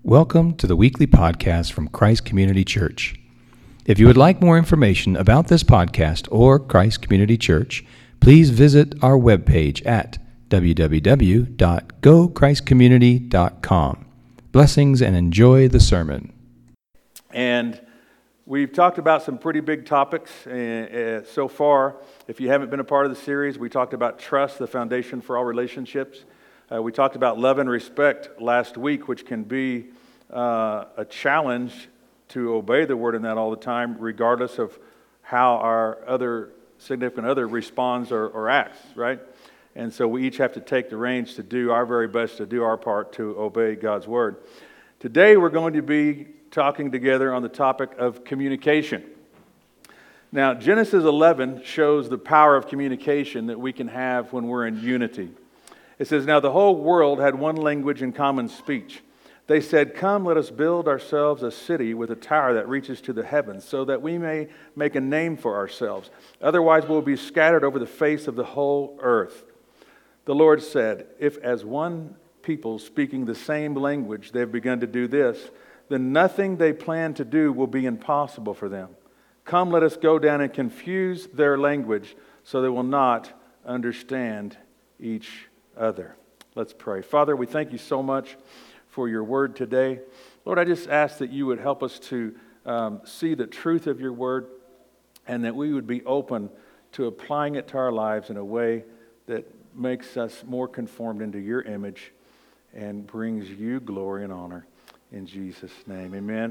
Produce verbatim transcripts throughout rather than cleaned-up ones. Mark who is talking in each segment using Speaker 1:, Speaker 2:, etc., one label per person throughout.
Speaker 1: Welcome to the weekly podcast from Christ Community Church. If you would like more information about this podcast or Christ Community Church, please visit our webpage at w w w dot go christ community dot com. Blessings and enjoy the sermon.
Speaker 2: And we've talked about some pretty big topics uh, uh, so far. If you haven't been a part of the series, we talked about trust, the foundation for all relationships. Uh, we talked about love and respect last week, which can be uh, a challenge to obey the word in that all the time, regardless of how our other significant other responds or, or acts, right? And so we each have to take the reins to do our very best to do our part to obey God's word. Today we're going to be talking together on the topic of communication. Now, Genesis eleven shows the power of communication that we can have when we're in unity. It says, "Now the whole world had one language and common speech. They said, 'Come, let us build ourselves a city with a tower that reaches to the heavens, so that we may make a name for ourselves. Otherwise we'll be scattered over the face of the whole earth.' The Lord said, 'If as one people speaking the same language they've begun to do this, then nothing they plan to do will be impossible for them. Come, let us go down and confuse their language, so they will not understand each other.'" Let's pray. Father, we thank you so much for your word today. Lord, I just ask that you would help us to um, see the truth of your word, and that we would be open to applying it to our lives in a way that makes us more conformed into your image and brings you glory and honor. In Jesus' name, amen.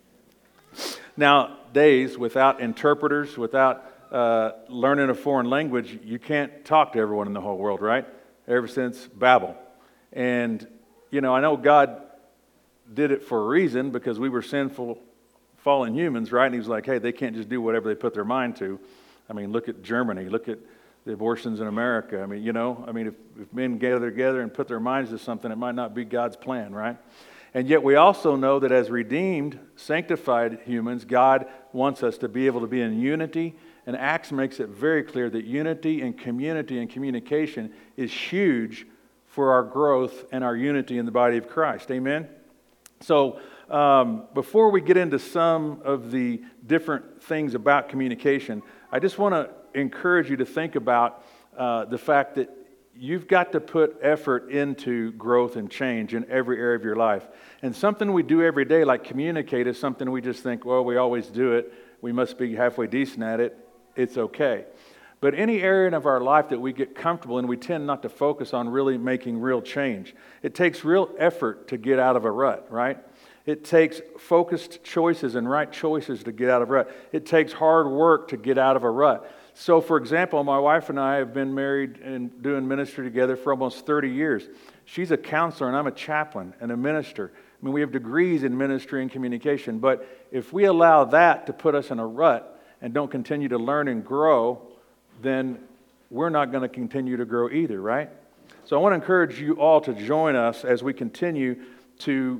Speaker 2: Nowadays, without interpreters, without uh, learning a foreign language, you can't talk to everyone in the whole world, right? Ever since Babel. And, you know, I know God did it for a reason, because we were sinful, fallen humans, right? And he was like, hey, they can't just do whatever they put their mind to. I mean, look at Germany. Look at the abortions in America. I mean, you know, I mean, if, if men gather together and put their minds to something, it might not be God's plan, right? And yet we also know that as redeemed, sanctified humans, God wants us to be able to be in unity. And Acts makes it very clear that unity and community and communication is huge for our growth and our unity in the body of Christ. Amen? So um, before we get into some of the different things about communication, I just want to encourage you to think about uh, the fact that you've got to put effort into growth and change in every area of your life. And something we do every day, like communicate, is something we just think, well, we always do it. We must be halfway decent at it. It's okay. But any area of our life that we get comfortable in, we tend not to focus on really making real change. It takes real effort to get out of a rut, right? It takes focused choices and right choices to get out of a rut. It takes hard work to get out of a rut. So, for example, my wife and I have been married and doing ministry together for almost thirty years. She's a counselor and I'm a chaplain and a minister. I mean, we have degrees in ministry and communication. But if we allow that to put us in a rut and don't continue to learn and grow, then we're not going to continue to grow either, right? So I want to encourage you all to join us as we continue to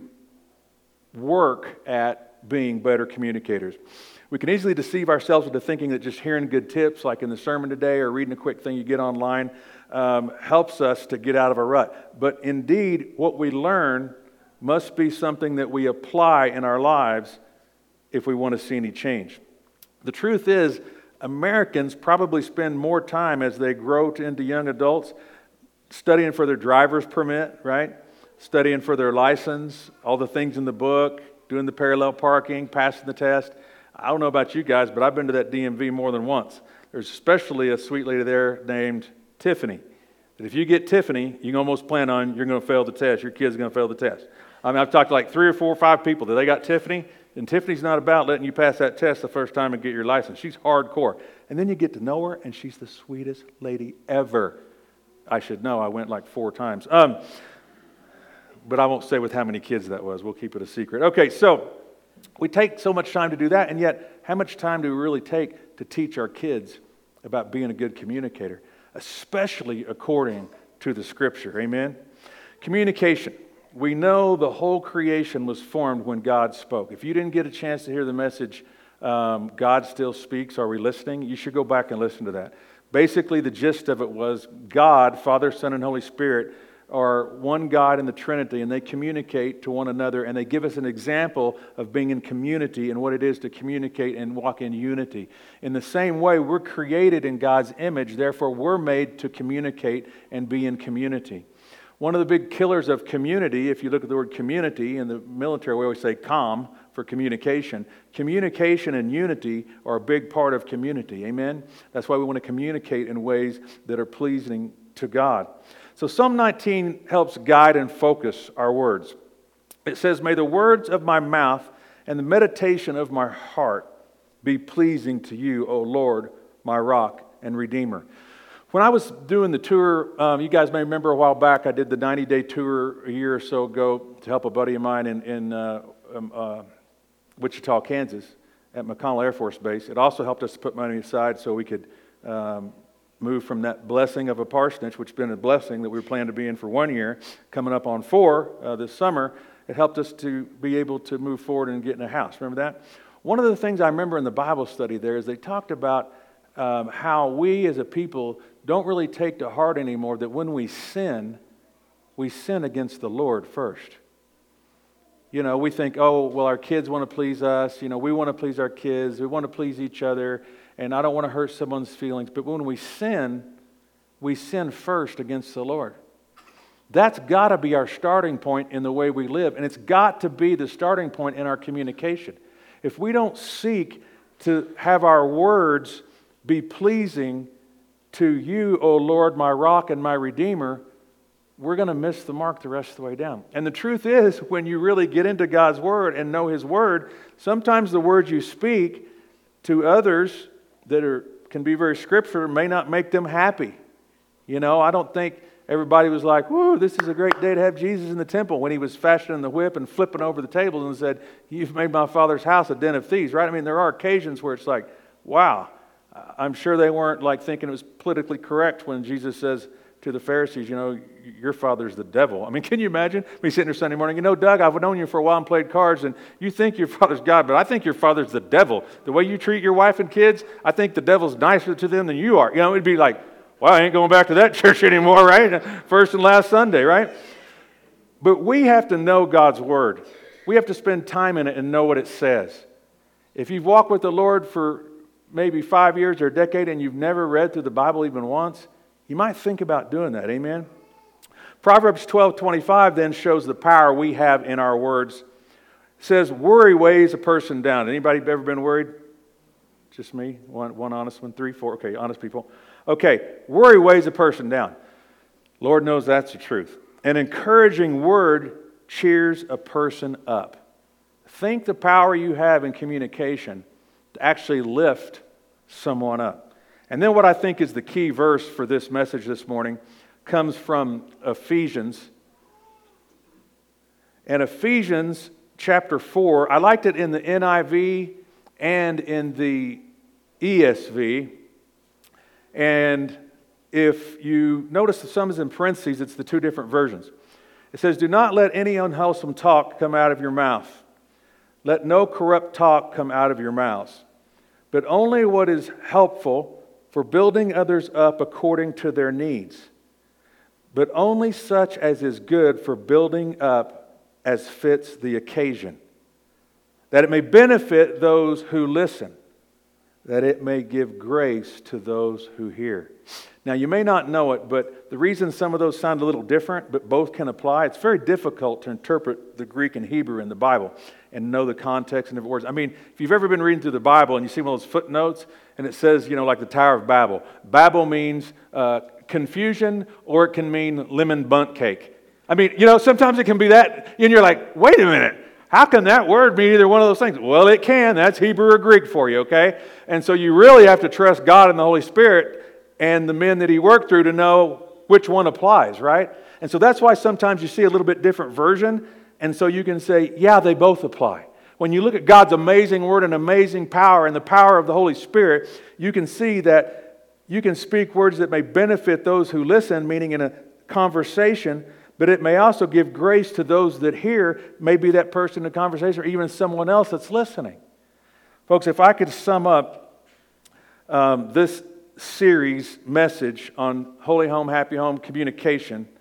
Speaker 2: work at being better communicators. We can easily deceive ourselves into thinking that just hearing good tips, like in the sermon today or reading a quick thing you get online, um, helps us to get out of a rut. But indeed, what we learn must be something that we apply in our lives if we want to see any change. The truth is, Americans probably spend more time as they grow to, into young adults studying for their driver's permit, right? Studying for their license, all the things in the book, doing the parallel parking, passing the test. I don't know about you guys, but I've been to that D M V more than once. There's especially a sweet lady there named Tiffany. That if you get Tiffany, you can almost plan on you're going to fail the test. Your kid's going to fail the test. I mean, I've talked to like three or four or five people that they got Tiffany. And Tiffany's not about letting you pass that test the first time and get your license. She's hardcore. And then you get to know her, and she's the sweetest lady ever. I should know. I went like four times. Um, but I won't say with how many kids that was. We'll keep it a secret. Okay, so we take so much time to do that, and yet how much time do we really take to teach our kids about being a good communicator, especially according to the Scripture? Amen? Communication. We know the whole creation was formed when God spoke. If you didn't get a chance to hear the message, um, God Still Speaks, Are We Listening? You should go back and listen to that. Basically, the gist of it was God, Father, Son, and Holy Spirit are one God in the Trinity, and they communicate to one another, and they give us an example of being in community and what it is to communicate and walk in unity. In the same way, we're created in God's image, therefore we're made to communicate and be in community. One of the big killers of community, if you look at the word community in the military, we always say com for communication. Communication and unity are a big part of community. Amen? That's why we want to communicate in ways that are pleasing to God. So Psalm nineteen helps guide and focus our words. It says, "May the words of my mouth and the meditation of my heart be pleasing to you, O Lord, my rock and redeemer." When I was doing the tour, um, you guys may remember a while back, I did the ninety-day tour a year or so ago to help a buddy of mine in, in uh, um, uh, Wichita, Kansas, at McConnell Air Force Base. It also helped us to put money aside so we could um, move from that blessing of a parsonage, which has been a blessing that we were planning to be in for one year, coming up on four uh, this summer. It helped us to be able to move forward and get in a house. Remember that? One of the things I remember in the Bible study there is they talked about um, how we as a people don't really take to heart anymore that when we sin, we sin against the Lord first. You know, we think, oh, well, our kids want to please us. You know, we want to please our kids. We want to please each other. And I don't want to hurt someone's feelings. But when we sin, we sin first against the Lord. That's got to be our starting point in the way we live. And it's got to be the starting point in our communication. If we don't seek to have our words be pleasing to you, O Lord, my rock and my redeemer, we're going to miss the mark the rest of the way down. And the truth is, when you really get into God's Word and know His Word, sometimes the words you speak to others that are can be very scriptural may not make them happy. You know, I don't think everybody was like, whoo, this is a great day to have Jesus in the temple when He was fashioning the whip and flipping over the tables and said, you've made my Father's house a den of thieves, right? I mean, there are occasions where it's like, wow. I'm sure they weren't like thinking it was politically correct when Jesus says to the Pharisees, you know, your father's the devil. I mean, can you imagine me sitting there Sunday morning, you know, Doug, I've known you for a while and played cards, and you think your father's God, but I think your father's the devil. The way you treat your wife and kids, I think the devil's nicer to them than you are. You know, it'd be like, well, I ain't going back to that church anymore, right? First and last Sunday, right? But we have to know God's Word. We have to spend time in it and know what it says. If you've walked with the Lord for maybe five years or a decade and you've never read through the Bible even once, you might think about doing that. Amen? Proverbs twelve twenty-five then shows the power we have in our words. It says, worry weighs a person down. Anybody ever been worried? Just me? One, one honest one? Three, four? Okay, honest people. Okay, worry weighs a person down. Lord knows that's the truth. An encouraging word cheers a person up. Think the power you have in communication to actually lift someone up. And then what I think is the key verse for this message this morning comes from Ephesians. And Ephesians chapter four, I liked it in the N I V and in the E S V. And if you notice the sum is in parentheses, it's the two different versions. It says, do not let any unwholesome talk come out of your mouth. Let no corrupt talk come out of your mouths, but only what is helpful for building others up according to their needs, but only such as is good for building up as fits the occasion, that it may benefit those who listen, that it may give grace to those who hear. Now, you may not know it, but the reason some of those sound a little different, but both can apply, it's very difficult to interpret the Greek and Hebrew in the Bible and know the context and the words. I mean, if you've ever been reading through the Bible and you see one of those footnotes, and it says, you know, like the Tower of Babel. Babel means uh, confusion, or it can mean lemon bundt cake. I mean, you know, sometimes it can be that, and you're like, wait a minute. How can that word mean either one of those things? Well, it can. That's Hebrew or Greek for you, okay? And so you really have to trust God and the Holy Spirit and the men that He worked through to know which one applies, right? And so that's why sometimes you see a little bit different version, and so you can say, yeah, they both apply. When you look at God's amazing Word and amazing power and the power of the Holy Spirit, you can see that you can speak words that may benefit those who listen, meaning in a conversation, but it may also give grace to those that hear, maybe that person in the conversation or even someone else that's listening. Folks, if I could sum up um, this series message on Holy Home, Happy Home communication,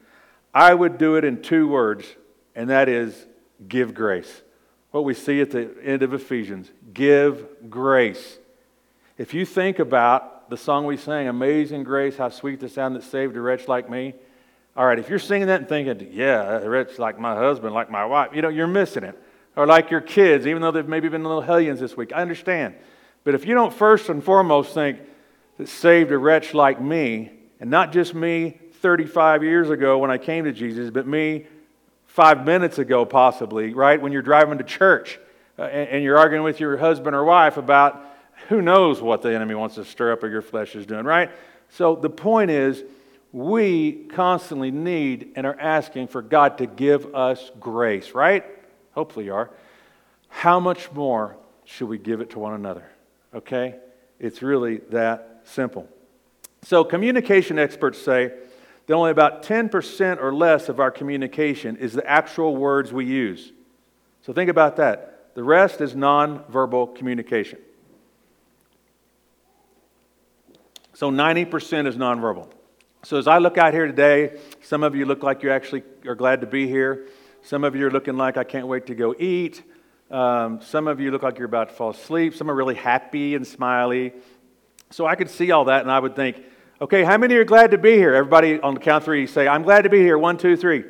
Speaker 2: I would do it in two words, and that is give grace. What we see at the end of Ephesians, give grace. If you think about the song we sang, Amazing Grace, how sweet the sound that saved a wretch like me. All right, if you're singing that and thinking, yeah, a wretch like my husband, like my wife, you know, you're missing it. Or like your kids, even though they've maybe been little hellions this week. I understand. But if you don't first and foremost think that saved a wretch like me, and not just me thirty-five years ago when I came to Jesus, but me five minutes ago possibly, right, when you're driving to church uh, and, and you're arguing with your husband or wife about who knows what the enemy wants to stir up or your flesh is doing, right? So the point is, we constantly need and are asking for God to give us grace, right? Hopefully you are. How much more should we give it to one another? Okay? It's really that simple. So communication experts say that only about ten percent or less of our communication is the actual words we use. So think about that. The rest is nonverbal communication. So ninety percent is nonverbal. So as I look out here today, some of you look like you actually are glad to be here. Some of you are looking like I can't wait to go eat. Um, some of you look like you're about to fall asleep. Some are really happy and smiley. So I could see all that and I would think, okay, how many are glad to be here? Everybody on the count of three say, I'm glad to be here. One, two, three.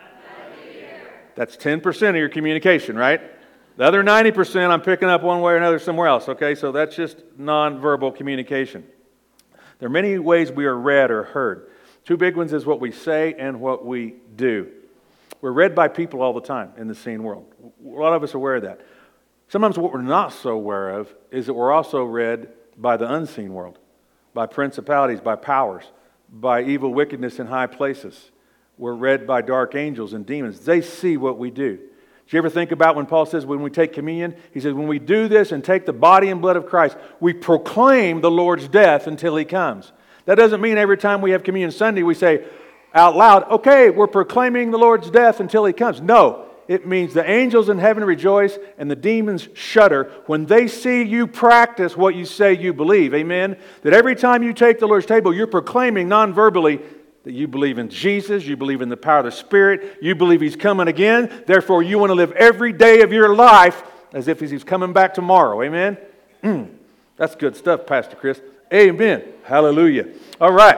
Speaker 2: That's ten percent of your communication, right? The other ninety percent I'm picking up one way or another somewhere else, okay? So that's just nonverbal communication. There are many ways we are read or heard. Two big ones is what we say and what we do. We're read by people all the time in the seen world. A lot of us are aware of that. Sometimes what we're not so aware of is that we're also read by the unseen world, by principalities, by powers, by evil wickedness in high places. We're read by dark angels and demons. They see what we do. Did you ever think about when Paul says when we take communion? He says when we do this and take the body and blood of Christ, we proclaim the Lord's death until He comes. That doesn't mean every time we have Communion Sunday we say out loud, okay, we're proclaiming the Lord's death until He comes. No, it means the angels in heaven rejoice and the demons shudder when they see you practice what you say you believe. Amen? That every time you take the Lord's table, you're proclaiming non-verbally that you believe in Jesus, you believe in the power of the Spirit, you believe He's coming again, therefore you want to live every day of your life as if He's coming back tomorrow. Amen? Mm, that's good stuff, Pastor Chris. Amen. Hallelujah. All right.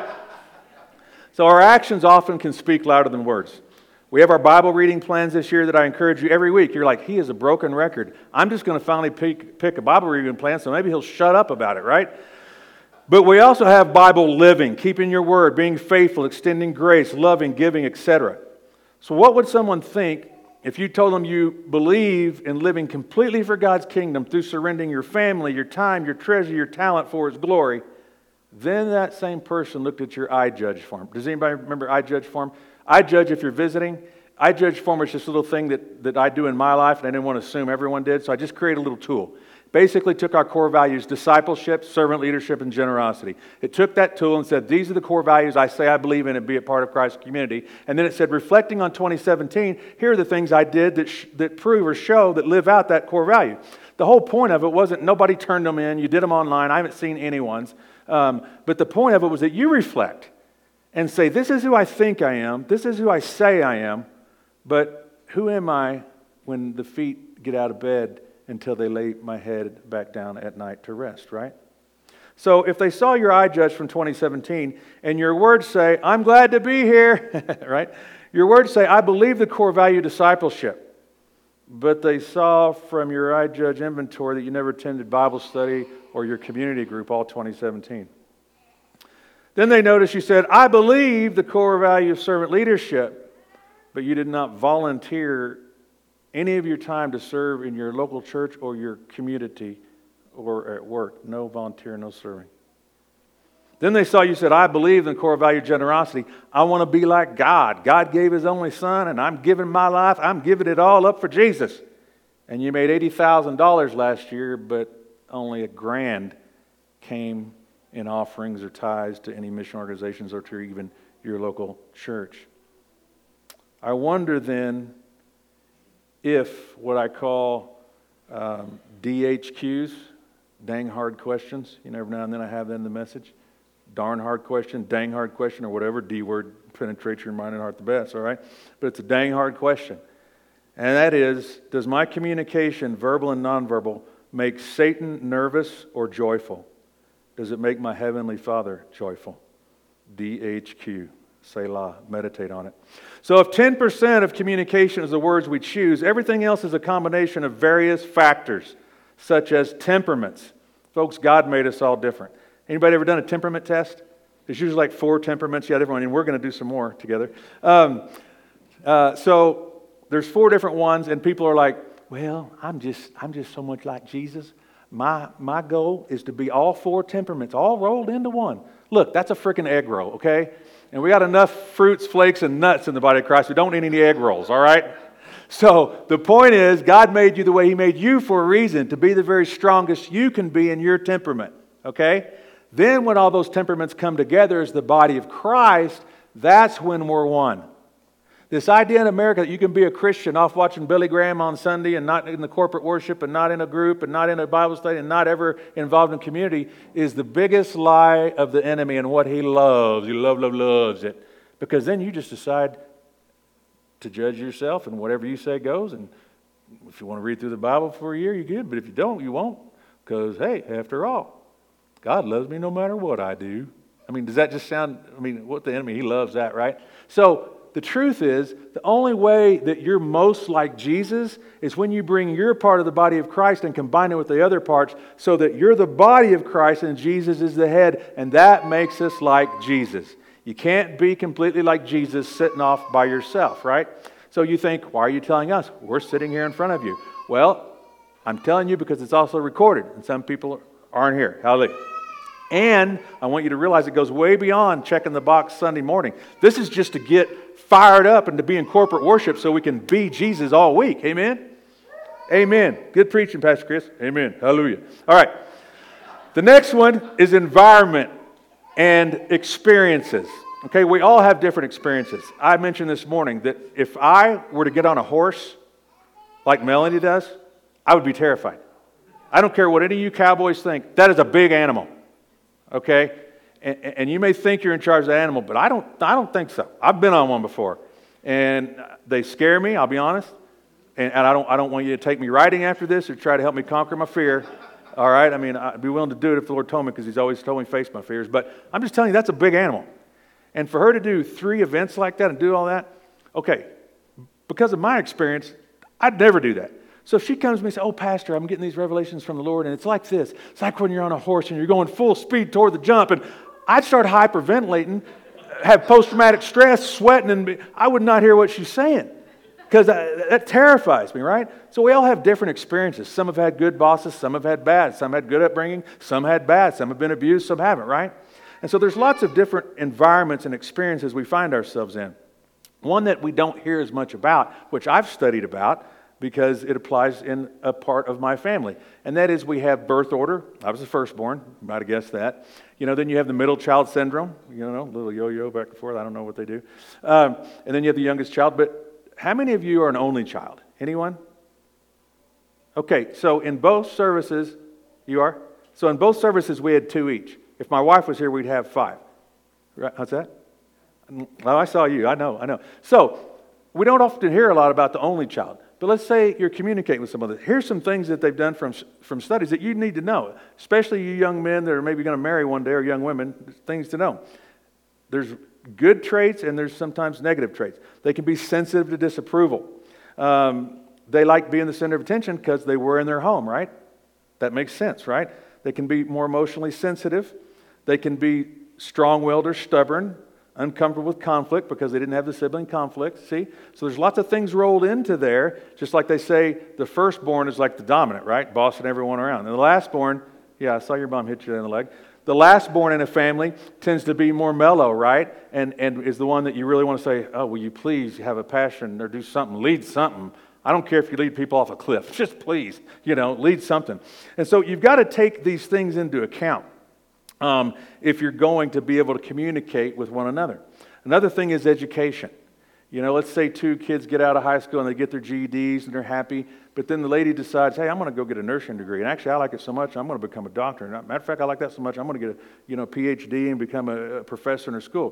Speaker 2: So our actions often can speak louder than words. We have our Bible reading plans this year that I encourage you every week. You're like, he is a broken record. I'm just going to finally pick, pick a Bible reading plan, so maybe he'll shut up about it, right? But we also have Bible living, keeping your word, being faithful, extending grace, loving, giving, et cetera. So what would someone think if you told them you believe in living completely for God's kingdom through surrendering your family, your time, your treasure, your talent for His glory? Then that same person looked at your iJudge form. Does anybody remember iJudge form? iJudge, if you're visiting, iJudge form is just a little thing that, that I do in my life, and I didn't want to assume everyone did, so I just created a little tool. Basically took our core values, discipleship, servant leadership, and generosity. It took that tool and said, these are the core values I say I believe in and be a part of Christ's community. And then it said, reflecting on twenty seventeen, here are the things I did that, sh- that prove or show that live out that core value. The whole point of it wasn't nobody turned them in, you did them online, I haven't seen anyone's. Um, but the point of it was that you reflect and say, this is who I think I am, this is who I say I am, but who am I when the feet get out of bed until they lay my head back down at night to rest, right? So if they saw your iJudge from twenty seventeen and your words say, I'm glad to be here, right? Your words say, I believe the core value discipleship, but they saw from your iJudge inventory that you never attended Bible study or your community group all twenty seventeen. Then they noticed you said, I believe the core value of servant leadership, but you did not volunteer any of your time to serve in your local church or your community or at work. No volunteer, no serving. Then they saw you said, I believe in the core value of generosity. I want to be like God. God gave His only Son, and I'm giving my life. I'm giving it all up for Jesus. And you made eighty thousand dollars last year, but only a grand came in offerings or tithes to any mission organizations or to even your local church. I wonder then if what I call um, D H Qs, dang hard questions, you know, every now and then I have that in the message, darn hard question, dang hard question, or whatever D word penetrates your mind and heart the best, all right? But it's a dang hard question. And that is, does my communication, verbal and nonverbal, make Satan nervous or joyful? Does it make my Heavenly Father joyful? D H Q. Selah. Meditate on it. So if ten percent of communication is the words we choose, everything else is a combination of various factors, such as temperaments. Folks, God made us all different. Anybody ever done a temperament test? There's usually like four temperaments. Yeah, everyone, and we're going to do some more together. Um, uh, so there's four different ones, and people are like, well, I'm just I'm just so much like Jesus. My my goal is to be all four temperaments, all rolled into one. Look, that's a freaking egg roll, okay? And we got enough fruits, flakes, and nuts in the body of Christ. We don't need any egg rolls, all right? So the point is, God made you the way He made you for a reason, to be the very strongest you can be in your temperament, okay? Then when all those temperaments come together as the body of Christ, that's when we're one. This idea in America that you can be a Christian off watching Billy Graham on Sunday and not in the corporate worship and not in a group and not in a Bible study and not ever involved in community is the biggest lie of the enemy and what he loves. He love, love, loves it. Because then you just decide to judge yourself and whatever you say goes. And if you want to read through the Bible for a year, you can. But if you don't, you won't. Because, hey, after all, God loves me no matter what I do. I mean, does that just sound, I mean, what the enemy, he loves that, right? So, the truth is, the only way that you're most like Jesus is when you bring your part of the body of Christ and combine it with the other parts so that you're the body of Christ and Jesus is the head, and that makes us like Jesus. You can't be completely like Jesus sitting off by yourself, right? So you think, why are you telling us? We're sitting here in front of you. Well, I'm telling you because it's also recorded, and some people aren't here. Hallelujah. And I want you to realize it goes way beyond checking the box Sunday morning. This is just to get fired up and to be in corporate worship so we can be Jesus all week. Amen? Amen. Good preaching, Pastor Chris. Amen. Hallelujah. All right. The next one is environment and experiences. Okay, we all have different experiences. I mentioned this morning that if I were to get on a horse like Melanie does, I would be terrified. I don't care what any of you cowboys think. That is a big animal. Okay? And, and you may think you're in charge of the animal, but I don't I don't think so. I've been on one before. And they scare me, I'll be honest. And, and I don't I don't want you to take me riding after this or try to help me conquer my fear. All right? I mean, I'd be willing to do it if the Lord told me, because He's always told me to face my fears. But I'm just telling you, that's a big animal. And for her to do three events like that and do all that, okay, because of my experience, I'd never do that. So if she comes to me and says, oh, Pastor, I'm getting these revelations from the Lord, and it's like this. It's like when you're on a horse and you're going full speed toward the jump, and I'd start hyperventilating, have post-traumatic stress, sweating, and be, I would not hear what she's saying, because that, that terrifies me, right? So we all have different experiences. Some have had good bosses, some have had bad. Some had good upbringing, some had bad. Some have been abused, some haven't, right? And so there's lots of different environments and experiences we find ourselves in. One that we don't hear as much about, which I've studied about, because it applies in a part of my family. And that is, we have birth order. I was the firstborn. You might have guessed that. You know, then you have the middle child syndrome. You know, little yo-yo back and forth. I don't know what they do. Um, and then you have the youngest child. But how many of you are an only child? Anyone? Okay, so in both services, you are? So in both services, we had two each. If my wife was here, we'd have five. Right? What's that? Oh, I saw you. I know, I know. So we don't often hear a lot about the only child. But let's say you're communicating with someone. Here's some things that they've done from, from studies that you need to know, especially you young men that are maybe going to marry one day, or young women, things to know. There's good traits and there's sometimes negative traits. They can be sensitive to disapproval. Um, they like being the center of attention because they were in their home, right? That makes sense, right? They can be more emotionally sensitive. They can be strong-willed or stubborn, uncomfortable with conflict because they didn't have the sibling conflict, see? So there's lots of things rolled into there, just like they say the firstborn is like the dominant, right? Bossing everyone around. And the lastborn, yeah, I saw your mom hit you in the leg. The lastborn in a family tends to be more mellow, right? And and is the one that you really want to say, oh, will you please have a passion or do something, lead something. I don't care if you lead people off a cliff, just please, you know, lead something. And so you've got to take these things into account. Um, if you're going to be able to communicate with one another. Another thing is education. You know, let's say two kids get out of high school and they get their G E Ds and they're happy, but then the lady decides, hey, I'm going to go get a nursing degree. And actually, I like it so much, I'm going to become a doctor. And matter of fact, I like that so much, I'm going to get a you know, P H D and become a, a professor in her school.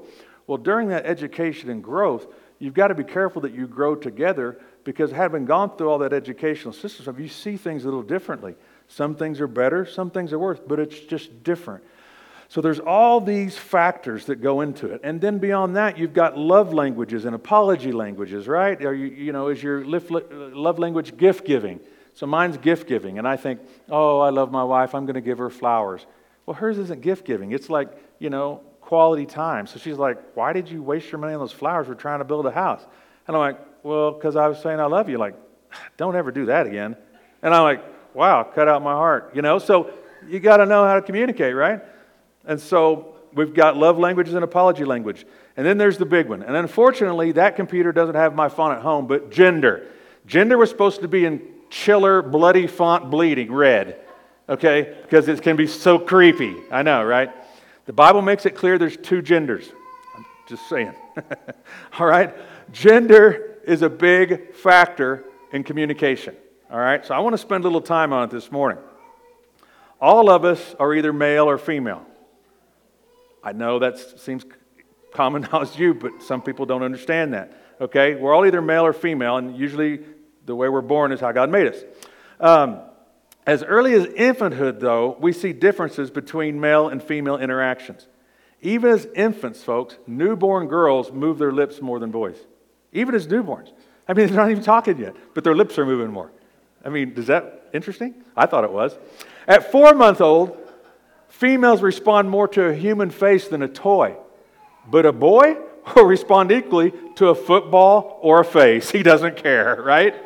Speaker 2: Well, during that education and growth, you've got to be careful that you grow together, because having gone through all that educational system stuff, you see things a little differently. Some things are better, some things are worse, but it's just different. So there's all these factors that go into it. And then beyond that, you've got love languages and apology languages, right? Are you, you know, is your love language gift giving? So mine's gift giving. And I think, oh, I love my wife, I'm going to give her flowers. Well, hers isn't gift giving. It's like, you know, quality time. So she's like, why did you waste your money on those flowers? We're trying to build a house. And I'm like, well, because I was saying I love you. Like, don't ever do that again. And I'm like, wow, cut out my heart. You know, so you got to know how to communicate, right? And so we've got love languages and apology language. And then there's the big one. And unfortunately, that computer doesn't have my font at home, but gender. Gender was supposed to be in chiller, bloody font bleeding red, okay? Because it can be so creepy. I know, right? The Bible makes it clear there's two genders. I'm just saying. All right? Gender is a big factor in communication. All right? So I want to spend a little time on it this morning. All of us are either male or female. I know that seems common knowledge to you, but some people don't understand that. Okay? We're all either male or female, and usually the way we're born is how God made us. Um, as early as infanthood, though, we see differences between male and female interactions. Even as infants, folks, newborn girls move their lips more than boys. Even as newborns. I mean, they're not even talking yet, but their lips are moving more. I mean, is that interesting? I thought it was. At four-month-old, females respond more to a human face than a toy. But a boy will respond equally to a football or a face. He doesn't care, right?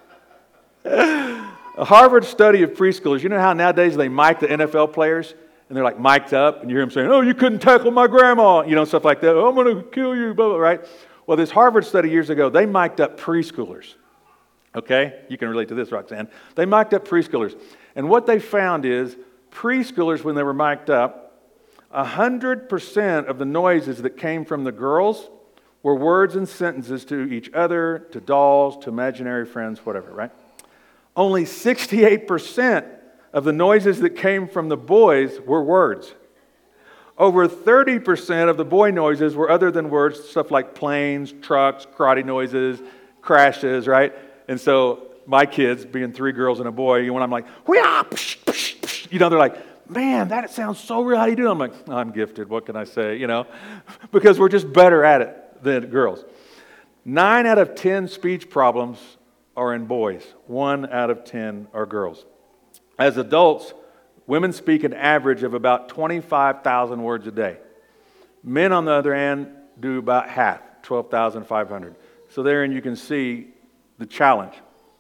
Speaker 2: A Harvard study of preschoolers, you know how nowadays they mic the N F L players? And they're like mic'd up, and you hear them saying, oh, you couldn't tackle my grandma, you know, stuff like that. Oh, I'm going to kill you, blah, blah, right? Well, this Harvard study years ago, they mic'd up preschoolers. Okay? You can relate to this, Roxanne. They mic'd up preschoolers. And what they found is preschoolers, when they were mic'd up, one hundred percent of the noises that came from the girls were words and sentences to each other, to dolls, to imaginary friends, whatever, right? Only sixty-eight percent of the noises that came from the boys were words. Over thirty percent of the boy noises were other than words, stuff like planes, trucks, karate noises, crashes, right? And so my kids, being three girls and a boy, when I'm like, Wee-ah, psh, psh, psh, you know, they're like, man, that sounds so real. How do you do it? I'm like, I'm gifted. What can I say? You know, because we're just better at it than girls. Nine out of ten speech problems are in boys. One out of ten are girls. As adults, women speak an average of about twenty-five thousand words a day. Men, on the other hand, do about half, twelve thousand five hundred. So therein you can see the challenge.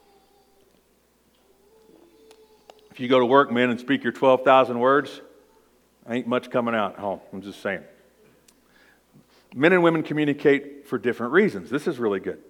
Speaker 2: If you go to work, men, and speak your twelve thousand words, ain't much coming out at home. I'm just saying. Men and women communicate for different reasons. This is really good.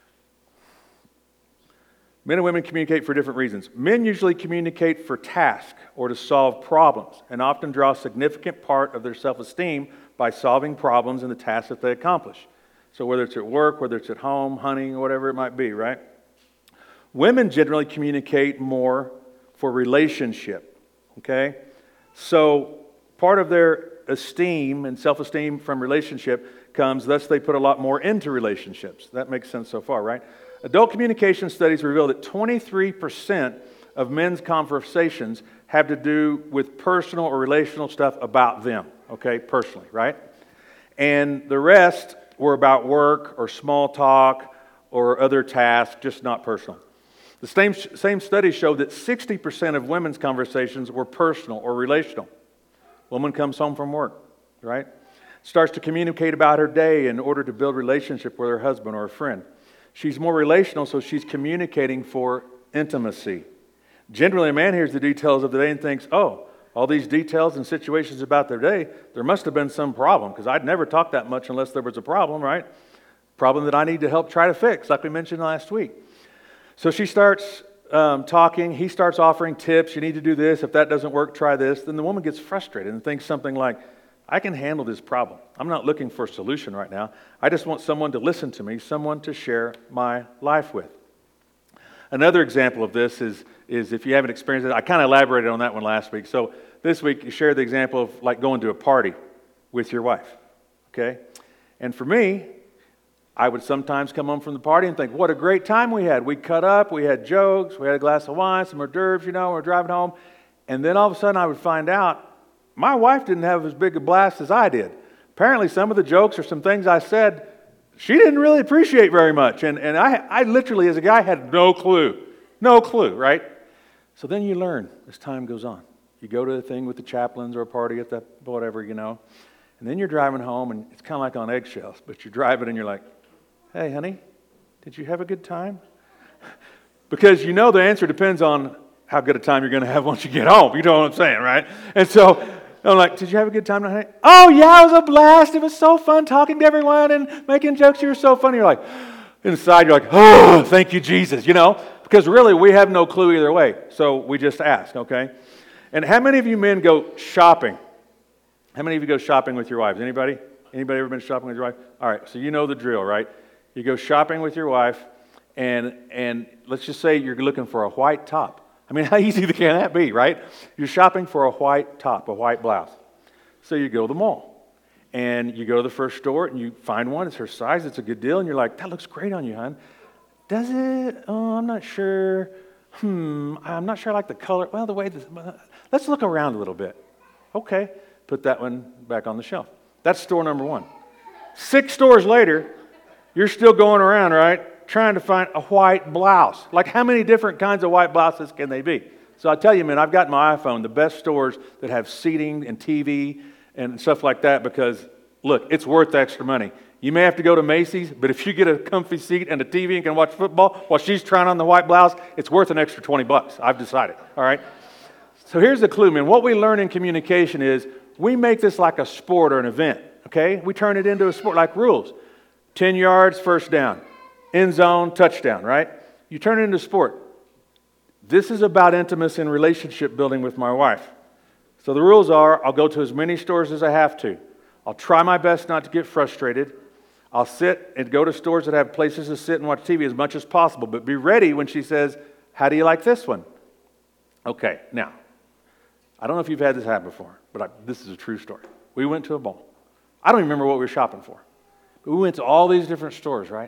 Speaker 2: Men and women communicate for different reasons. Men usually communicate for task or to solve problems, and often draw a significant part of their self-esteem by solving problems in the tasks that they accomplish. So whether it's at work, whether it's at home, hunting, whatever it might be, right? Women generally communicate more for relationship, okay? So part of their esteem and self-esteem from relationship comes, thus they put a lot more into relationships. That makes sense so far, right? Adult communication studies reveal that twenty-three percent of men's conversations have to do with personal or relational stuff about them, okay, personally, right? And the rest were about work or small talk or other tasks, just not personal. The same, same study showed that sixty percent of women's conversations were personal or relational. Woman comes home from work, right? Starts to communicate about her day in order to build relationship with her husband or a friend. She's more relational, so she's communicating for intimacy. Generally, a man hears the details of the day and thinks, oh, all these details and situations about their day, there must have been some problem, because I'd never talk that much unless there was a problem, right? Problem that I need to help try to fix, like we mentioned last week. So she starts um, talking. He starts offering tips. You need to do this. If that doesn't work, try this. Then the woman gets frustrated and thinks something like, I can handle this problem. I'm not looking for a solution right now. I just want someone to listen to me, someone to share my life with. Another example of this is, is if you haven't experienced it, I kind of elaborated on that one last week. So this week, you share the example of like going to a party with your wife, okay? And for me, I would sometimes come home from the party and think, what a great time we had. We cut up, we had jokes, we had a glass of wine, some hors d'oeuvres, you know, we're driving home. And then all of a sudden I would find out my wife didn't have as big a blast as I did. Apparently some of the jokes or some things I said, she didn't really appreciate very much. And, and I, I literally, as a guy, had no clue. No clue, right? So then you learn as time goes on. You go to a thing with the chaplains or a party at the whatever, you know. And then you're driving home, and it's kind of like on eggshells. But you're driving, and you're like, hey, honey, did you have a good time? Because you know the answer depends on how good a time you're going to have once you get home. You know what I'm saying, right? And so I'm like, did you have a good time tonight? Oh, yeah, it was a blast. It was so fun talking to everyone and making jokes. You were so funny. You're like, inside, you're like, oh, thank you, Jesus, you know? Because really, we have no clue either way. So we just ask, okay? And how many of you men go shopping? How many of you go shopping with your wives? Anybody? Anybody ever been shopping with your wife? All right, so you know the drill, right? You go shopping with your wife, and and let's just say you're looking for a white top. I mean, how easy can that be, right? You're shopping for a white top, a white blouse. So you go to the mall, and you go to the first store, and you find one. It's her size. It's a good deal, and you're like, that looks great on you, hon. Does it? Oh, I'm not sure. Hmm, I'm not sure I like the color. Well, the way this, let's look around a little bit. Okay, put that one back on the shelf. That's store number one. Six stores later, you're still going around, right, trying to find a white blouse. Like, how many different kinds of white blouses can they be? So I tell you, man, I've got my iPhone, the best stores that have seating and T V and stuff like that, because, look, it's worth the extra money. You may have to go to Macy's, but if you get a comfy seat and a T V and can watch football while she's trying on the white blouse, it's worth an extra twenty bucks. I've decided, all right? So here's the clue, man. What we learn in communication is we make this like a sport or an event, okay? We turn it into a sport, like rules. ten yards, first down. End zone, touchdown, right? You turn it into sport. This is about intimacy and relationship building with my wife. So the rules are, I'll go to as many stores as I have to. I'll try my best not to get frustrated. I'll sit and go to stores that have places to sit and watch T V as much as possible, but be ready when she says, how do you like this one? Okay, now, I don't know if you've had this happen before, but I, this is a true story. We went to a mall. I don't even remember what we were shopping for, but we went to all these different stores, right?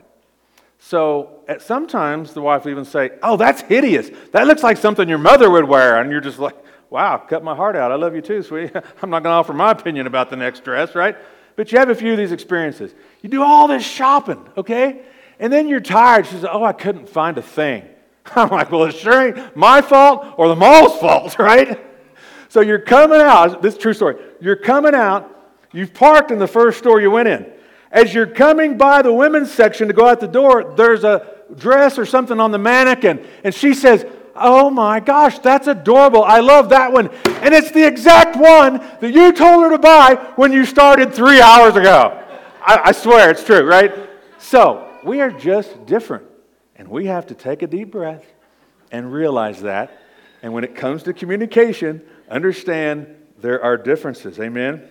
Speaker 2: So at sometimes the wife will even say, oh, that's hideous. That looks like something your mother would wear. And you're just like, wow, cut my heart out. I love you too, sweetie. I'm not going to offer my opinion about the next dress, right? But you have a few of these experiences. You do all this shopping, okay? And then you're tired. She says, oh, I couldn't find a thing. I'm like, well, it sure ain't my fault or the mall's fault, right? So you're coming out. This is a true story. You're coming out. You've parked in the first store you went in. As you're coming by the women's section to go out the door, there's a dress or something on the mannequin. And she says, oh my gosh, that's adorable. I love that one. And it's the exact one that you told her to buy when you started three hours ago. I, I swear it's true, right? So we are just different. And we have to take a deep breath and realize that. And when it comes to communication, understand there are differences. Amen?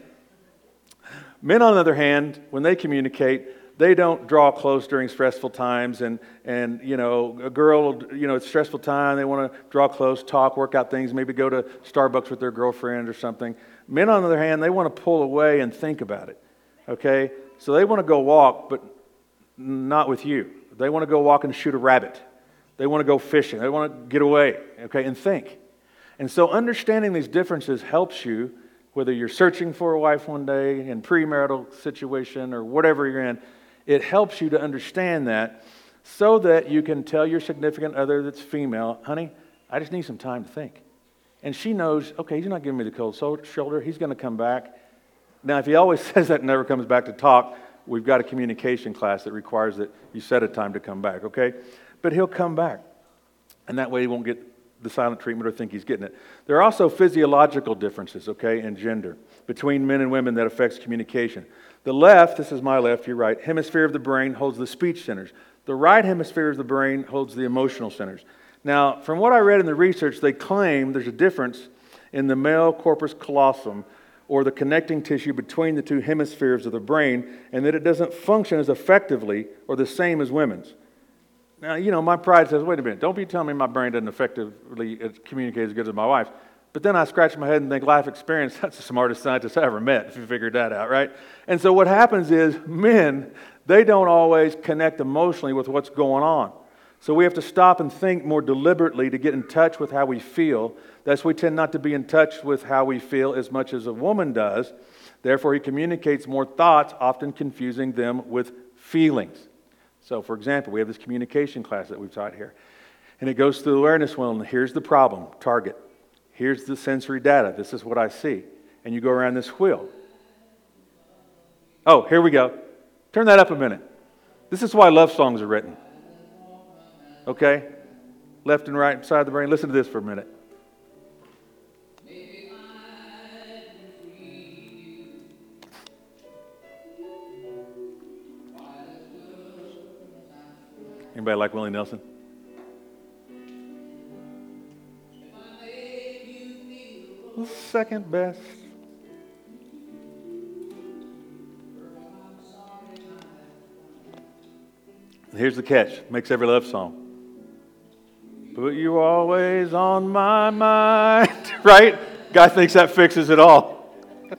Speaker 2: Men, on the other hand, when they communicate, they don't draw close during stressful times. And, and you know, a girl, you know, it's a stressful time. They want to draw close, talk, work out things, maybe go to Starbucks with their girlfriend or something. Men, on the other hand, they want to pull away and think about it, okay? So they want to go walk, but not with you. They want to go walk and shoot a rabbit. They want to go fishing. They want to get away, okay, and think. And so understanding these differences helps you, whether you're searching for a wife one day in premarital situation or whatever you're in, it helps you to understand that so that you can tell your significant other that's female, honey, I just need some time to think. And she knows, okay, he's not giving me the cold shoulder. He's going to come back. Now, if he always says that and never comes back to talk, we've got a communication class that requires that you set a time to come back, okay? But he'll come back. And that way he won't get the silent treatment or think he's getting it. There are also physiological differences, okay, in gender between men and women that affects communication. The left, this is my left, your right, hemisphere of the brain holds the speech centers. The right hemisphere of the brain holds the emotional centers. Now, from what I read in the research, they claim there's a difference in the male corpus callosum, or the connecting tissue between the two hemispheres of the brain, and that it doesn't function as effectively or the same as women's. Now, you know, my pride says, wait a minute, don't be telling me my brain doesn't effectively communicate as good as my wife's. But then I scratch my head and think, life experience, that's the smartest scientist I ever met, if you figured that out, right? And so what happens is men, they don't always connect emotionally with what's going on. So we have to stop and think more deliberately to get in touch with how we feel. Thus, we tend not to be in touch with how we feel as much as a woman does. Therefore, he communicates more thoughts, often confusing them with feelings. So, for example, we have this communication class that we've taught here. And it goes through the awareness wheel, and here's the problem, target. Here's the sensory data. This is what I see. And you go around this wheel. Oh, here we go. Turn that up a minute. This is why love songs are written. Okay? Left and right side of the brain. Listen to this for a minute. Anybody like Willie Nelson? Second best. Here's the catch. Makes every love song. But you're always on my mind. Right? Guy thinks that fixes it all.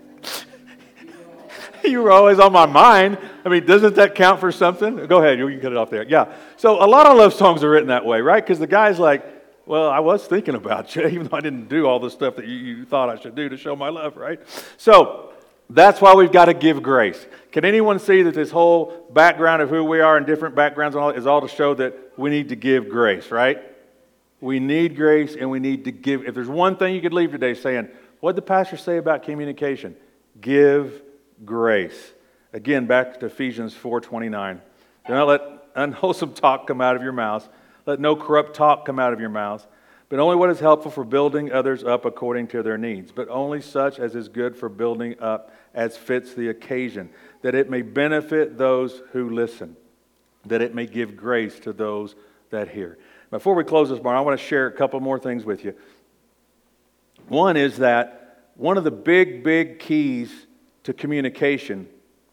Speaker 2: You were always on my mind. I mean, doesn't that count for something? Go ahead. You can cut it off there. Yeah. So a lot of love songs are written that way, right? Because the guy's like, well, I was thinking about you, even though I didn't do all the stuff that you, you thought I should do to show my love, right? So that's why we've got to give grace. Can anyone see that this whole background of who we are and different backgrounds and all is all to show that we need to give grace, right? We need grace and we need to give. If there's one thing you could leave today saying, what did the pastor say about communication? Give grace. Again, back to Ephesians four twenty-nine. Do not let unwholesome talk come out of your mouths. Let no corrupt talk come out of your mouths, but only what is helpful for building others up according to their needs, but only such as is good for building up as fits the occasion, that it may benefit those who listen, that it may give grace to those that hear. Before we close this morning, I want to share a couple more things with you. One is that one of the big, big keys to communication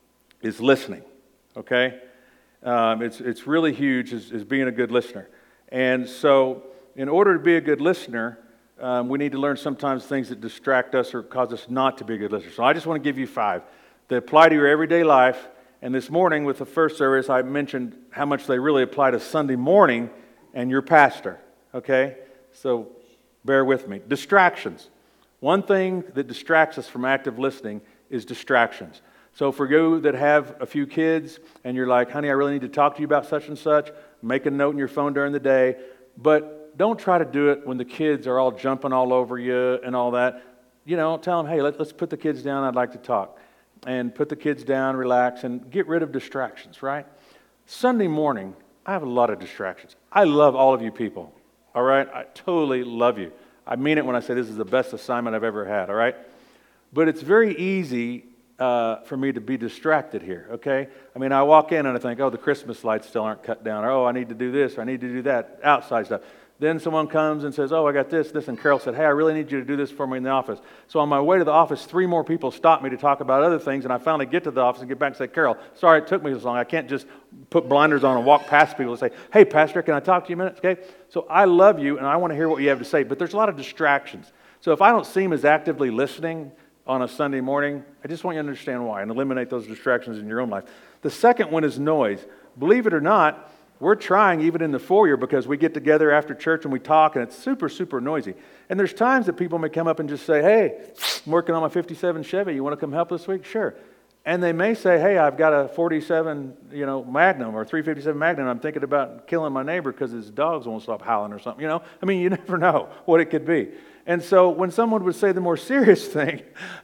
Speaker 2: is listening, okay? Um, it's, it's really huge is, is being a good listener. And so in order to be a good listener, um, we need to learn sometimes things that distract us or cause us not to be a good listener. So I just want to give you five that apply to your everyday life. And this morning with the first service, I mentioned how much they really apply to Sunday morning and your pastor, okay? So bear with me. Distractions. One thing that distracts us from active listening is distractions. So for you that have a few kids and you're like, honey, I really need to talk to you about such and such, make a note in your phone during the day, but don't try to do it when the kids are all jumping all over you and all that. You know, tell them, hey, let, let's put the kids down, I'd like to talk. And put the kids down, relax, and get rid of distractions, right? Sunday morning, I have a lot of distractions. I love all of you people, all right? I totally love you. I mean it when I say this is the best assignment I've ever had, all right? But it's very easy uh, for me to be distracted here, okay? I mean, I walk in and I think, oh, the Christmas lights still aren't cut down, or oh, I need to do this, or I need to do that, outside stuff. Then someone comes and says, oh, I got this, this, and Carol said, hey, I really need you to do this for me in the office. So on my way to the office, three more people stop me to talk about other things, and I finally get to the office and get back and say, Carol, sorry it took me this long. I can't just put blinders on and walk past people and say, hey, Pastor, can I talk to you a minute? Okay? So I love you, and I want to hear what you have to say, but there's a lot of distractions. So if I don't seem as actively listening on a Sunday morning, I just want you to understand why and eliminate those distractions in your own life. The second one is noise. Believe it or not, we're trying even in the foyer because we get together after church and we talk and it's super, super noisy. And there's times that people may come up and just say, hey, I'm working on my fifty-seven Chevy. You want to come help this week? Sure. And they may say, hey, I've got a forty-seven, you know, Magnum or three fifty-seven Magnum. I'm thinking about killing my neighbor because his dogs won't stop howling or something. You know, I mean, you never know what it could be. And so when someone would say the more serious thing,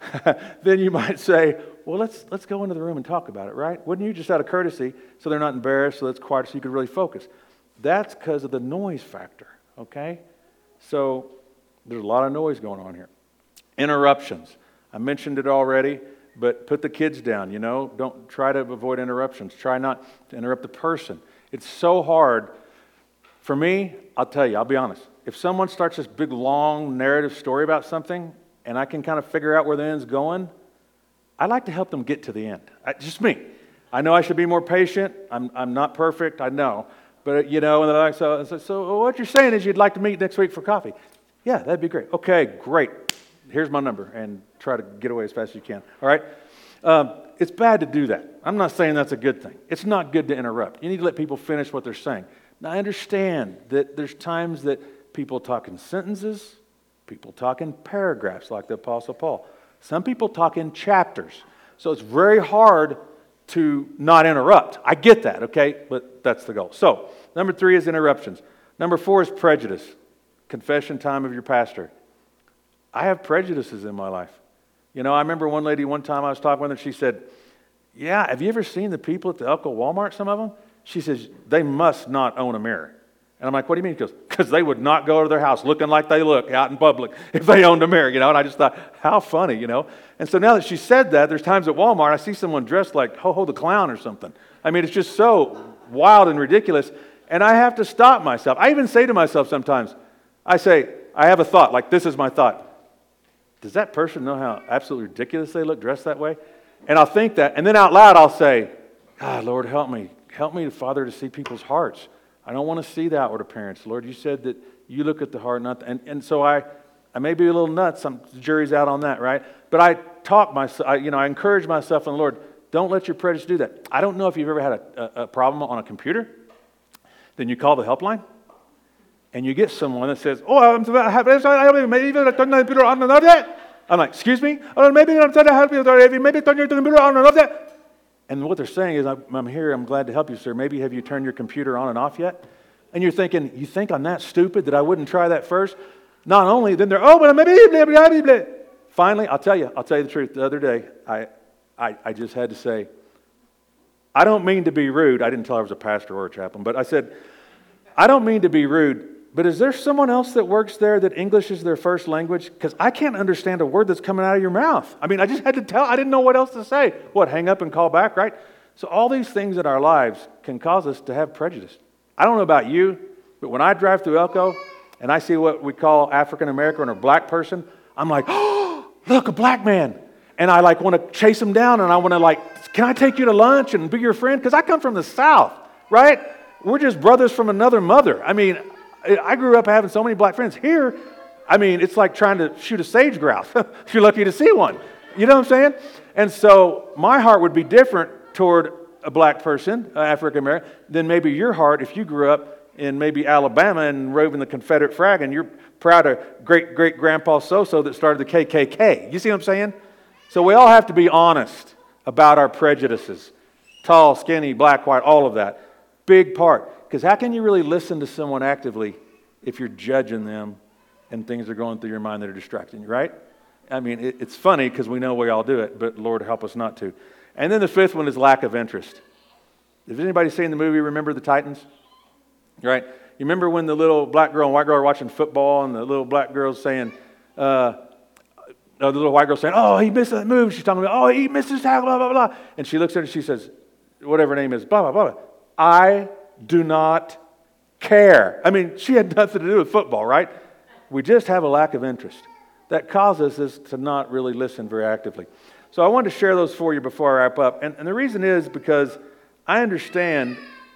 Speaker 2: then you might say, well, let's let's go into the room and talk about it, right? Wouldn't you, just out of courtesy, so they're not embarrassed, so it's quiet, so you could really focus. That's because of the noise factor, okay? So there's a lot of noise going on here. Interruptions. I mentioned it already, but put the kids down, you know? Don't try to avoid interruptions. Try not to interrupt the person. It's so hard. For me, I'll tell you, I'll be honest. If someone starts this big, long narrative story about something, and I can kind of figure out where the end's going, I like to help them get to the end. I, just me. I know I should be more patient. I'm I'm not perfect. I know. But, you know, and they're like, so, so, so what you're saying is you'd like to meet next week for coffee. Yeah, that'd be great. Okay, great. Here's my number, and try to get away as fast as you can. All right? Um, it's bad to do that. I'm not saying that's a good thing. It's not good to interrupt. You need to let people finish what they're saying. Now, I understand that there's times that people talk in sentences, people talk in paragraphs like the Apostle Paul. Some people talk in chapters. So it's very hard to not interrupt. I get that, okay? But that's the goal. So, number three is interruptions. Number four is prejudice. Confession time of your pastor. I have prejudices in my life. You know, I remember one lady one time I was talking with her, she said, yeah, have you ever seen the people at the Elko Walmart, some of them? She says, they must not own a mirror. And I'm like, what do you mean? She goes, because they would not go to their house looking like they look out in public if they owned a mirror, you know? And I just thought, how funny, you know? And so now that she said that, there's times at Walmart I see someone dressed like Ho-Ho the Clown or something. I mean, it's just so wild and ridiculous. And I have to stop myself. I even say to myself sometimes, I say, I have a thought, like this is my thought. Does that person know how absolutely ridiculous they look dressed that way? And I'll think that, and then out loud I'll say, God, Lord, help me. Help me, Father, to see people's hearts. I don't want to see the outward appearance. Lord, you said that you look at the heart, not the, and, and so I, I may be a little nuts. Some the jury's out on that, right? But I talk myself, I, you know, I encourage myself in the Lord, don't let your prejudice do that. I don't know if you've ever had a, a, a problem on a computer. Then you call the helpline. And you get someone that says, oh, I'm maybe turn the computer on and off that. I'm like, excuse me? Oh, maybe I'm trying to help you. Maybe turn your computer on and off that. And what they're saying is, I'm here, I'm glad to help you, sir. Maybe have you turned your computer on and off yet? And you're thinking, you think I'm that stupid that I wouldn't try that first? Not only, then they're, oh, but maybe, blah, blah, blah, blah. Finally, I'll tell you, I'll tell you the truth. The other day, I, I, I just had to say, I don't mean to be rude. I didn't tell her I was a pastor or a chaplain, but I said, I don't mean to be rude, but is there someone else that works there that English is their first language? Because I can't understand a word that's coming out of your mouth. I mean, I just had to tell, I didn't know what else to say. What, hang up and call back, right? So all these things in our lives can cause us to have prejudice. I don't know about you, but when I drive through Elko and I see what we call African American or black person, I'm like, oh, look, a black man. And I like want to chase him down and I want to like, can I take you to lunch and be your friend? Because I come from the South, right? We're just brothers from another mother. I mean, I grew up having so many black friends. Here, I mean, it's like trying to shoot a sage grouse. You're lucky to see one. You know what I'm saying? And so my heart would be different toward a black person, African American, than maybe your heart if you grew up in maybe Alabama and waving the Confederate flag and you're proud of great-great-grandpa so-so that started the K K K. You see what I'm saying? So we all have to be honest about our prejudices. Tall, skinny, black, white, all of that. Big part. Because how can you really listen to someone actively if you're judging them and things are going through your mind that are distracting you, right? I mean, it, it's funny because we know we all do it, but Lord help us not to. And then the fifth one is lack of interest. Has anybody seen the movie Remember the Titans? Right? You remember when the little black girl and white girl are watching football and the little black girl's saying, uh, the little white girl's saying, oh, he missed that move. She's talking about, oh, he missed his tackle, blah, blah, blah. And she looks at her and she says, whatever her name is, blah, blah, blah, blah. I do not care. I mean, she had nothing to do with football, right? We just have a lack of interest. That causes us to not really listen very actively. So I wanted to share those for you before I wrap up. And, and the reason is because I understand,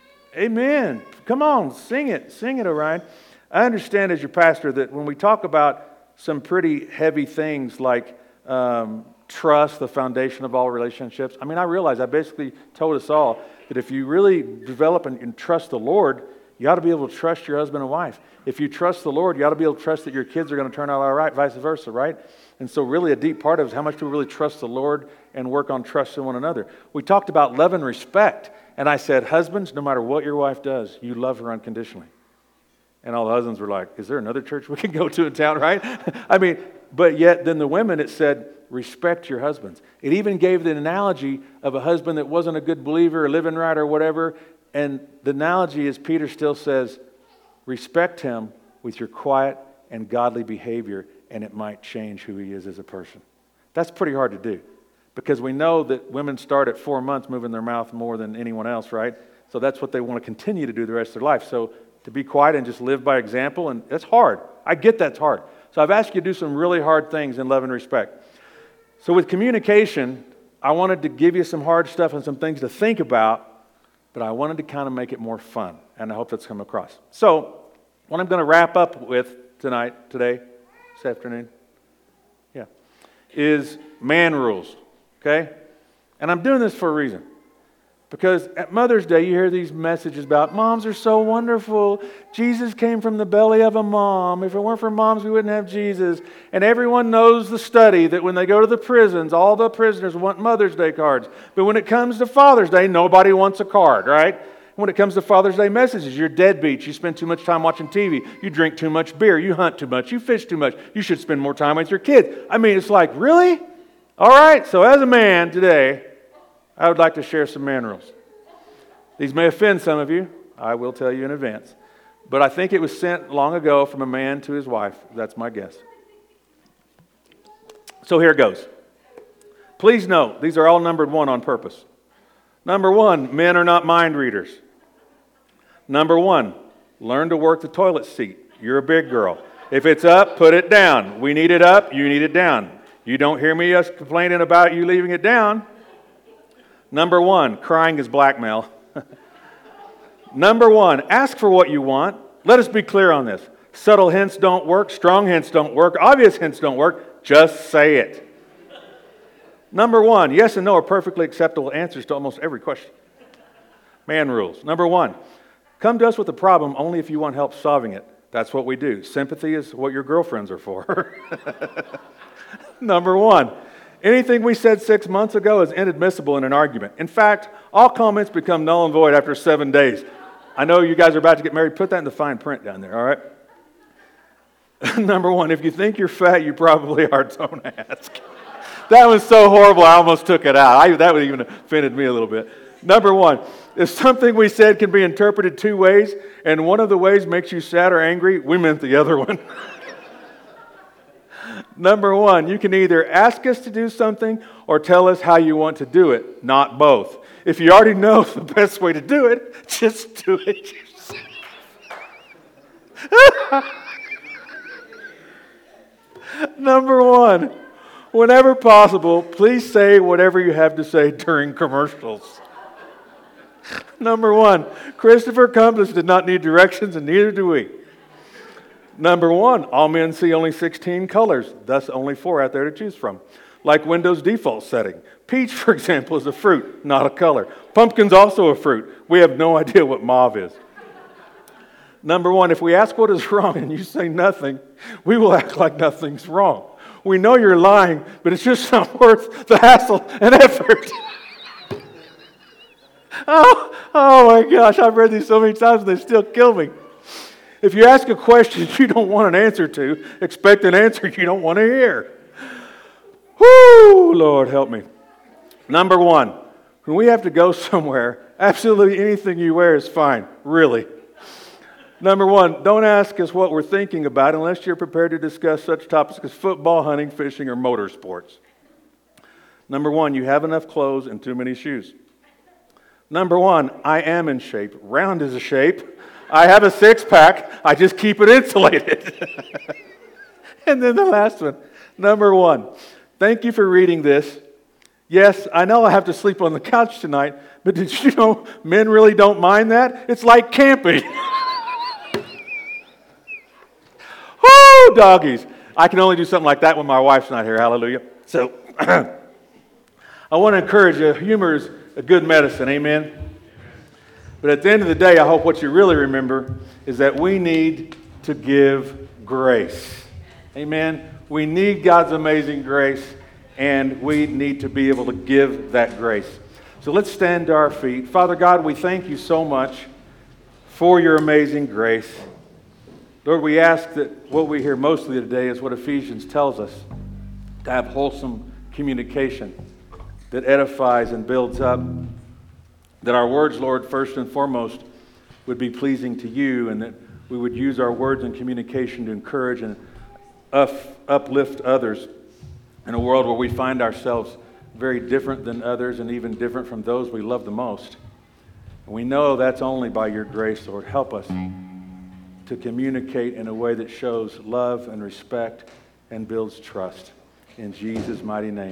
Speaker 2: amen, come on, sing it, sing it, Orion. I understand as your pastor that when we talk about some pretty heavy things like um, trust, the foundation of all relationships, I mean, I realize I basically told us all that if you really develop and, and trust the Lord, you ought to be able to trust your husband and wife. If you trust the Lord, you ought to be able to trust that your kids are going to turn out all right, vice versa, right? And so really a deep part of it is how much do we really trust the Lord and work on trust in one another. We talked about love and respect, and I said, husbands, no matter what your wife does, you love her unconditionally. And all the husbands were like, is there another church we can go to in town, right? I mean, but yet then the women, it said, respect your husbands. It even gave the analogy of a husband that wasn't a good believer or living right or whatever. And the analogy is Peter still says, respect him with your quiet and godly behavior, and it might change who he is as a person. That's pretty hard to do because we know that women start at four months moving their mouth more than anyone else, right? So that's what they want to continue to do the rest of their life. So to be quiet and just live by example, and that's hard. I get that's hard. So I've asked you to do some really hard things in love and respect. So with communication, I wanted to give you some hard stuff and some things to think about, but I wanted to kind of make it more fun, and I hope that's come across. So what I'm going to wrap up with tonight, today, this afternoon? Yeah. Is man rules, okay? And I'm doing this for a reason. Because at Mother's Day, you hear these messages about moms are so wonderful. Jesus came from the belly of a mom. If it weren't for moms, we wouldn't have Jesus. And everyone knows the study that when they go to the prisons, all the prisoners want Mother's Day cards. But when it comes to Father's Day, nobody wants a card, right? When it comes to Father's Day messages, you're deadbeats. You spend too much time watching T V. You drink too much beer. You hunt too much. You fish too much. You should spend more time with your kids. I mean, it's like, really? All right, so as a man today, I would like to share some man rules. These may offend some of you. I will tell you in advance. But I think it was sent long ago from a man to his wife. That's my guess. So here it goes. Please note, these are all numbered one on purpose. Number one, men are not mind readers. Number one, learn to work the toilet seat. You're a big girl. If it's up, put it down. We need it up, you need it down. You don't hear me us complaining about you leaving it down. Number one, crying is blackmail. Number one, ask for what you want. Let us be clear on this. Subtle hints don't work. Strong hints don't work. Obvious hints don't work. Just say it. Number one, yes and no are perfectly acceptable answers to almost every question. Man rules. Number one, come to us with a problem only if you want help solving it. That's what we do. Sympathy is what your girlfriends are for. Number one, anything we said six months ago is inadmissible in an argument. In fact, all comments become null and void after seven days. I know you guys are about to get married. Put that in the fine print down there, all right? Number one, if you think you're fat, you probably are. Don't ask. That was so horrible, I almost took it out. I, that would even offended me a little bit. Number one, if something we said can be interpreted two ways, and one of the ways makes you sad or angry, we meant the other one. Number one, you can either ask us to do something or tell us how you want to do it, not both. If you already know the best way to do it, just do it yourself. Number one, whenever possible, please say whatever you have to say during commercials. Number one, Christopher Columbus did not need directions, and neither do we. Number one, all men see only sixteen colors, thus only four out there to choose from. Like Windows default setting. Peach, for example, is a fruit, not a color. Pumpkin's also a fruit. We have no idea what mauve is. Number one, if we ask what is wrong and you say nothing, we will act like nothing's wrong. We know you're lying, but it's just not worth the hassle and effort. oh, oh my gosh, I've read these so many times and they still kill me. If you ask a question you don't want an answer to, expect an answer you don't want to hear. Whoo, Lord help me. Number one, when we have to go somewhere, absolutely anything you wear is fine, really. Number one, don't ask us what we're thinking about unless you're prepared to discuss such topics as football, hunting, fishing, or motorsports. Number one, you have enough clothes and too many shoes. Number one, I am in shape. Round is a shape. I have a six-pack. I just keep it insulated. And then the last one. Number one, thank you for reading this. Yes, I know I have to sleep on the couch tonight, but did you know men really don't mind that? It's like camping. Woo, doggies. I can only do something like that when my wife's not here. Hallelujah. So, I want to encourage you. Humor is a good medicine. Amen. But at the end of the day, I hope what you really remember is that we need to give grace. Amen. We need God's amazing grace, and we need to be able to give that grace. So let's stand to our feet. Father God, we thank you so much for your amazing grace. Lord, we ask that what we hear mostly today is what Ephesians tells us, to have wholesome communication that edifies and builds up. That our words, Lord, first and foremost, would be pleasing to you, and that we would use our words and communication to encourage and uplift others in a world where we find ourselves very different than others and even different from those we love the most. And we know that's only by your grace, Lord. Help us to communicate in a way that shows love and respect and builds trust. In Jesus' mighty name.